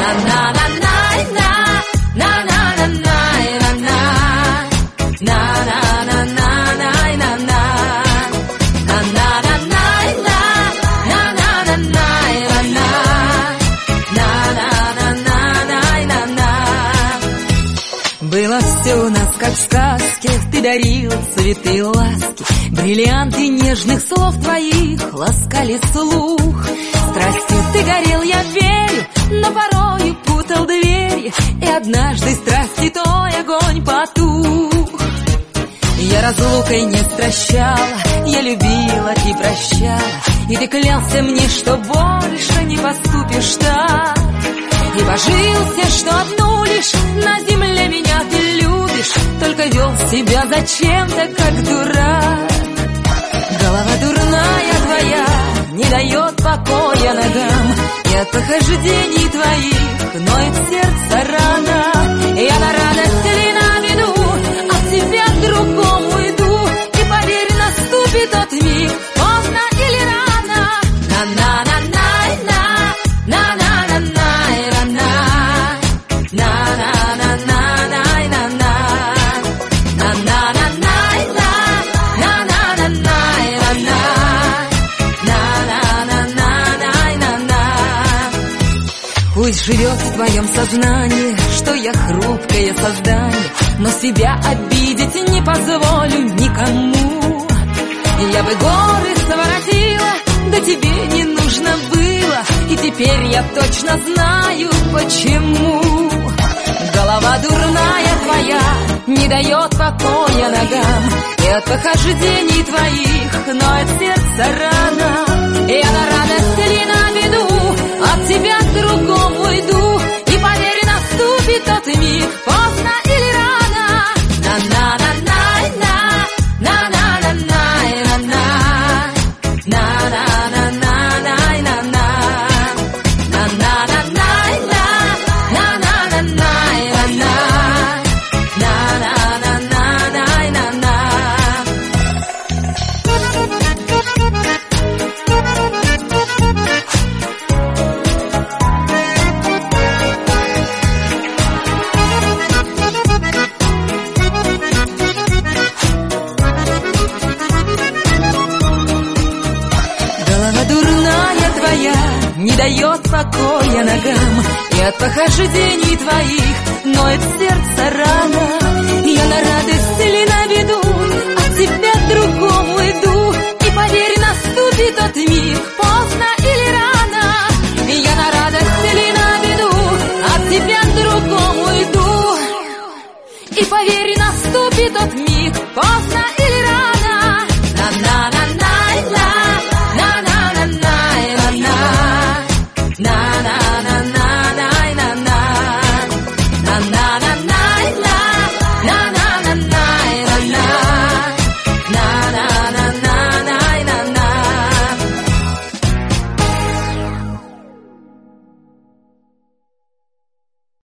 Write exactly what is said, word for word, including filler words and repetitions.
Было все у нас, как в сказке, ты дарил цветы и ласки, бриллианты нежных слов твоих ласкали слух. Страстью ты горел, я верю, но порою путал двери, и однажды страсти твой огонь потух. Я разлукой не стращала, я любила и прощала, и ты клялся мне, что больше не поступишь так. И божился, что одну лишь на земле меня ты любишь, только вел себя зачем-то, как дурак. Голова дурная твоя не дает покоя ногам, и от похождений твоих ноет сердце рана. Я на радость ли наведу, от тебя к другому иду, и поверь, наступит тот миг, поздно или рано. На-на-на-на-на, на-на-на-на. Пусть живет в твоем сознании, что я хрупкое создание, но себя обидеть не позволю никому. Я бы горы своротила, да тебе не нужно было, и теперь я точно знаю, почему. Голова дурная твоя не дает покоя ногам, и от похождений твоих ноет сердце рана. Я на радость ли наведу, от тебя к другому иду, и поверь, наступит тот миг, поздно или рано. На-на-на-на-на, на-на-на-на-на, на-на-на-на-на-на. Не дает покоя ногам, и от похождений твоих ноет сердце рана. Я на радость ли наведу, от тебя к другому иду, и поверь, наступит тот миг, поздно или рано. Я на радость ли наведу, от тебя к другому иду, и поверь, наступит тот миг, поздно